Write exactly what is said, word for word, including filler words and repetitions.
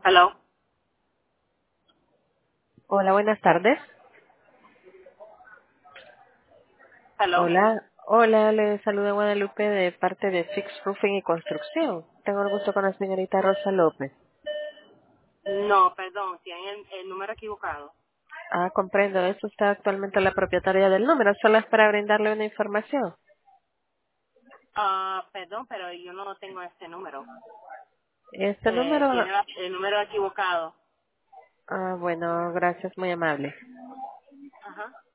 Hello. Hola, buenas tardes. Hello. Hola, hola, le saluda Guadalupe de parte de Fix Roofing y Construcción. Tengo el gusto con la señorita Rosa López. No, perdón, tienen el, el número equivocado. Ah, comprendo, es usted actualmente la propietaria del número, solo es para brindarle una información. Ah, perdón, pero yo no tengo este número. Este Eh, número, tiene la- el número equivocado. ah, bueno, gracias, muy amable. Ajá.